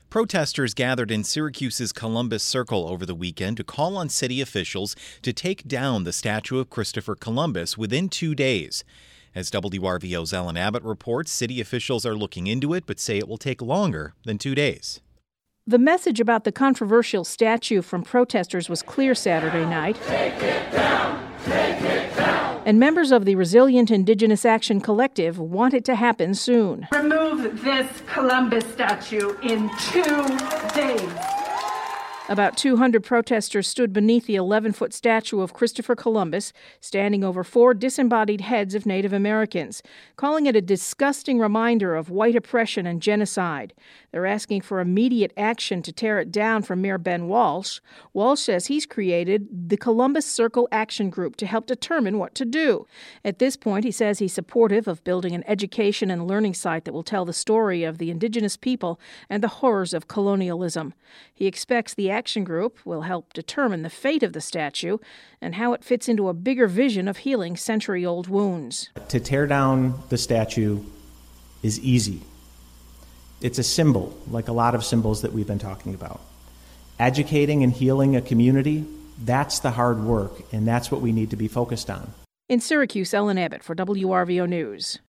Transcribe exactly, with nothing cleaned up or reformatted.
Protesters gathered in Syracuse's Columbus Circle over the weekend to call on city officials to take down the statue of Christopher Columbus within two days. As W R V O's Ellen Abbott reports, city officials are looking into it but say it will take longer than two days. The message about the controversial statue from protesters was clear Saturday night. Take it down! Take it down! And members of the Resilient Indigenous Action Collective want it to happen soon. Remove this Columbus statue in two days. About two hundred protesters stood beneath the eleven-foot statue of Christopher Columbus, standing over four disembodied heads of Native Americans, calling it a disgusting reminder of white oppression and genocide. They're asking for immediate action to tear it down from Mayor Ben Walsh. Walsh says he's created the Columbus Circle Action Group to help determine what to do. At this point, he says he's supportive of building an education and learning site that will tell the story of the indigenous people and the horrors of colonialism. He expects the Action Group will help determine the fate of the statue and how it fits into a bigger vision of healing century-old wounds. To tear down the statue is easy. It's a symbol, like a lot of symbols that we've been talking about. Educating and healing a community, that's the hard work, and that's what we need to be focused on. In Syracuse, Ellen Abbott for W R V O News.